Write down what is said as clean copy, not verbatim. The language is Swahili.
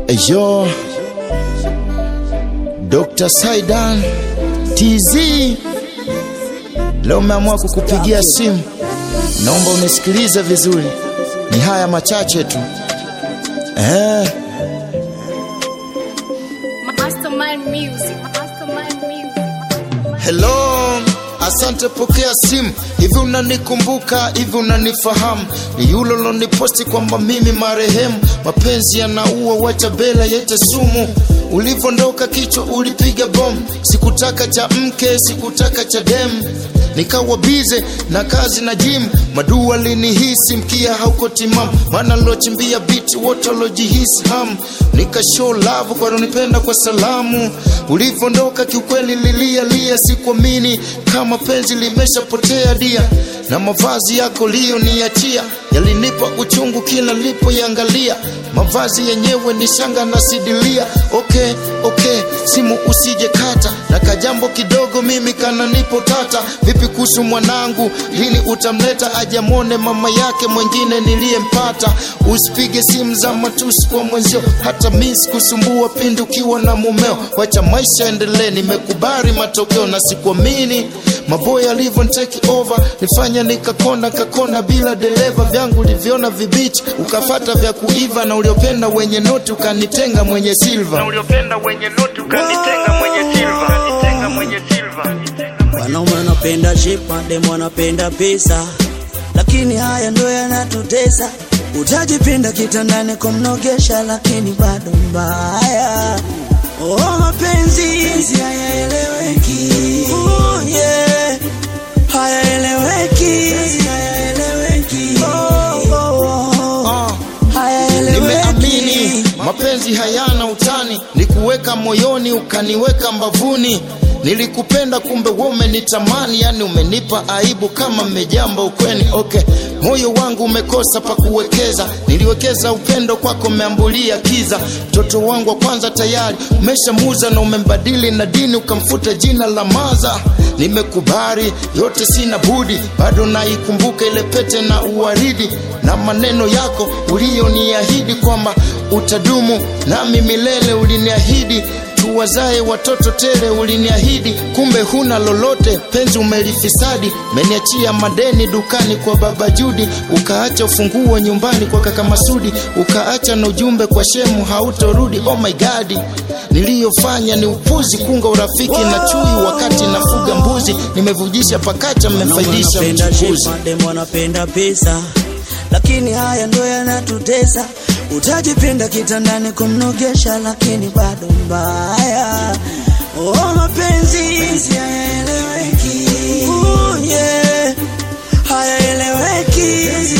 Eyo Dr. Saidan TZ, leo meamua kukupigia simu. Naomba unisikilize vizuri, ni haya machache tu. Mastermind Music. Hello, asante, pokea simu. Hivi unanikumbuka, hivi unanifahamu? Ni yule uloniposti kwamba mimi marehemu. Mapenzi yanaua, wacha bela yete sumu. Ulivondoka kichwa ulipiga bomu. Sikutaka cha mke, sikutaka cha demu. Nikawa bize na kazi na gym. Madua linihisi mkia hauko timamu. Mana lochimbia biti wote lojihisi hamu. Nika show love kwa unipenda kwa salamu. Ulivondoka kiukweli lilia sikuamini kama penzi limeshapotea dia. Na mavazi yako lio niachia, yalinipa uchungu kila lipo yangalia. Mavazi yenyewe ni shanga na sidilia. Okay, simu usije kata. Na kajambo kidogo mimi kana nipo tata. Vipi kuhusu mwanangu, lini utamleta ajamone mama yake mwengine niliyempata? Usipige simu za matusi kwa mwenzio, hata mimi kusumbua pindi ukiwa na mumeo. Wacha maisha endelee, nimekubali matokeo na sikuamini maboya alivyo take over. Nifanya nikakona bila dereva, vyangu liviona vibichi ukafata vya kuiva. Na uliopenda wenye noti ukanitenga mwenye silver. Wanaume wanapenda shipa, demo wanapenda pesa, lakini haya ndo yanatutesa. Utajipinda kitandani kumnogesha, lakini bado mbaya. Mapenzi hayaeleweki. Yeah, hayaeleweki. Nimeamini mapenzi hayana utani, nikuweka moyoni ukaniweka mbavuni. Nilikupenda kumbe wewe umenitamani, yani umenipa aibu kama mmejamba ukweni. Moyo wangu umekosa pa kuwekeza, niliwekeza upendo kwako umeambulia kiza. Mtoto wangu wa kwanza tayari umeshamuza, na umembadili na dini ukamfuta jina la maza. Nimekubali yote sina budi, bado naikumbuka ile pete na uwaridi. Na maneno yako ulioniahidi kwamba utadumu nami milele. Uliniahidi tuwazae watoto tele, uliniahidi. Kumbe huna lolote, penzi umelifisadi. Meniachia madeni dukani kwa baba Judi, ukaacha ufunguo nyumbani kwa kaka Masudi, ukaacha na ujumbe kwa shemu hautorudi. Oh my God, niliyofanya ni upuzi, kunga urafiki na chui wakati nafuga mbuzi. Nimevujisha pakacha, mmefaidisha mchukuzi. Demo wanapenda pesa, lakini haya ndo yanatutesa. Utajipinda kitandani kumnogesha, lakini bado mbaya. Mapenzi hayaeleweki. Yeah, hayaeleweki.